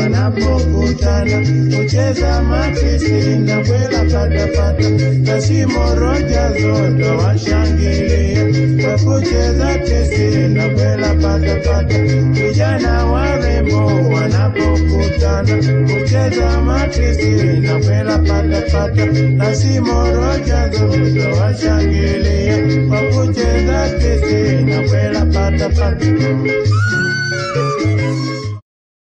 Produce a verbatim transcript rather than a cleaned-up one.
wanapokutana kucheza matisi na kwela pata pata, Kasimo Roja zote washangilia kwa kucheza tisi na kwela pata pata. Vijana warembo wanapokutana kucheza matisi na kwela pata pata, Kasimo Roja zote washangilia kwa kucheza tisi na kwela pata pata.